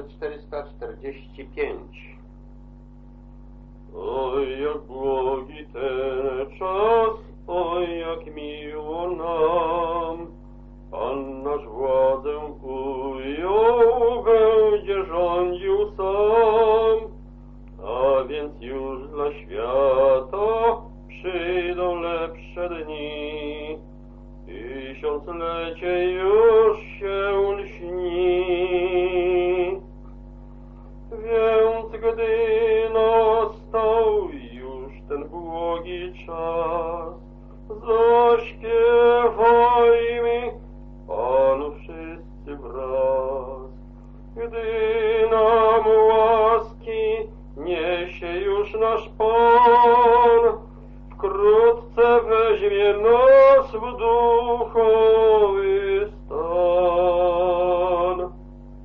numer 445. Oj, jak błogi ten czas, oj, jak miło nam. Pan nasz władzę ujął, będzie rządził sam. A więc już dla świata przyjdą lepsze dni. Tysiąclecie już się lśni. Więc gdy nastał już ten błogi czas, zaśpiewajmy Panu wszyscy wraz. Gdy nam łaski niesie już nasz Pan, wkrótce weźmie nas w duchowy stan.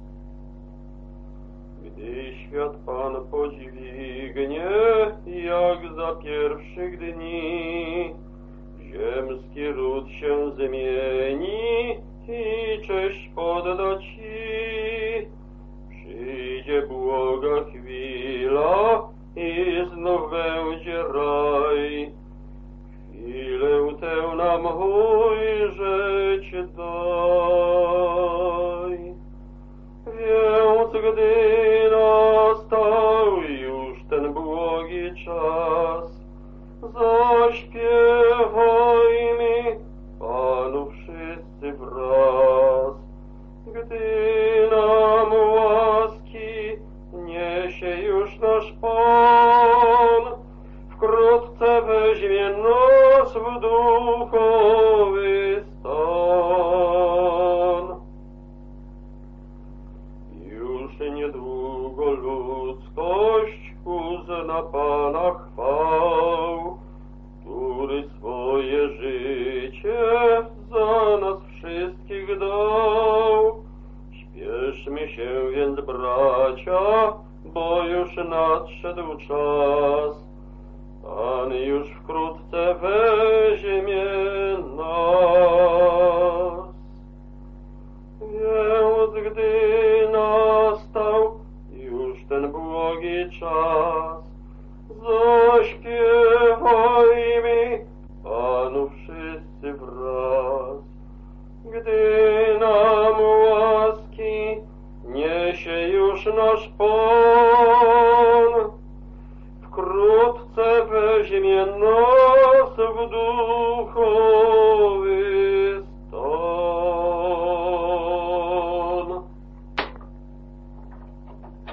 Gdy świat Pan podźwignie, jak za pierwszych dni, ziemski ród się zmieni i cześć podda Ci. Przyjdzie błoga chwila i znów będzie raj. Chwilę tę nam ujrzeć daj. Więc gdy nastał już ten błogi czas, zaśpiewajmy Panu wszyscy wraz. Gdy nam łaski niesie już nasz Pan, wkrótce weźmie nas w duchowy stan. Już niedługo ludzkość uzna Pana chwał, który swoje życie za nas wszystkich dał. Śpieszmy się więc, bracia, bo już nadszedł czas. Pan już wkrótce weźmie nas. Więc gdy nastał już ten błogi czas, zaśpiewajmy Panu wszyscy wraz. Gdy nam łaski niesie już nasz Pan, wkrótce weźmie nas w duchu